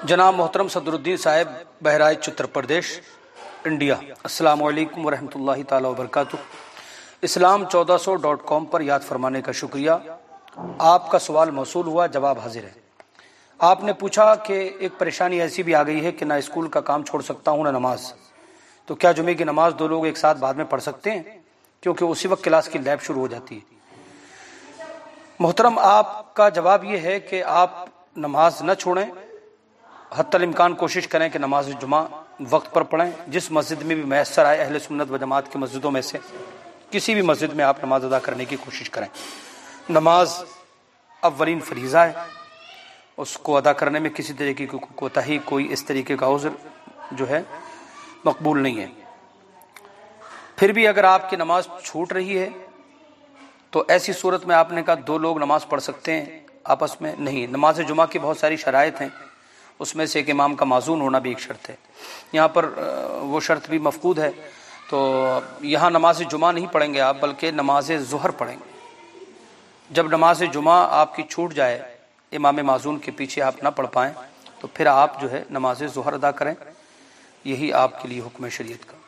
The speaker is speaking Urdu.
جناب محترم صدرالدین صاحب، بہرائچ اتر پردیش، انڈیا۔ السلام علیکم ورحمۃ اللہ تعالی وبرکاتہ۔ islam1400.com پر یاد فرمانے کا شکریہ۔ آپ کا سوال موصول ہوا، جواب حاضر ہے۔ آپ نے پوچھا کہ ایک پریشانی ایسی بھی آ گئی ہے کہ نہ اسکول کا کام چھوڑ سکتا ہوں نہ نماز، تو کیا جمعے کی نماز دو لوگ ایک ساتھ بعد میں پڑھ سکتے ہیں؟ کیونکہ اسی وقت کلاس کی لیب شروع ہو جاتی ہے۔ محترم، آپ کا جواب یہ ہے کہ آپ نماز نہ چھوڑیں، حتی الامکان کوشش کریں کہ نماز جمعہ وقت پر پڑھیں۔ جس مسجد میں بھی میسر آئے اہل سنت و جماعت کی مسجدوں میں سے کسی بھی مسجد میں آپ نماز ادا کرنے کی کوشش کریں۔ نماز اولین فریضہ ہے، اس کو ادا کرنے میں کسی طریقے کی کوتاہی، کوئی اس طریقے کا عذر جو ہے مقبول نہیں ہے۔ پھر بھی اگر آپ کی نماز چھوٹ رہی ہے تو ایسی صورت میں آپ نے کہا دو لوگ نماز پڑھ سکتے ہیں آپس میں، نہیں۔ نماز جمعہ کی بہت ساری شرائط ہیں، اس میں سے ایک امام کا معذون ہونا بھی ایک شرط ہے۔ یہاں پر وہ شرط بھی مفقود ہے، تو یہاں نماز جمعہ نہیں پڑھیں گے آپ، بلکہ نماز ظہر پڑھیں گے۔ جب نماز جمعہ آپ کی چھوٹ جائے، امام معذون کے پیچھے آپ نہ پڑھ پائیں، تو پھر آپ جو ہے نماز ظہر ادا کریں۔ یہی آپ کے لیے حکم شریعت کا۔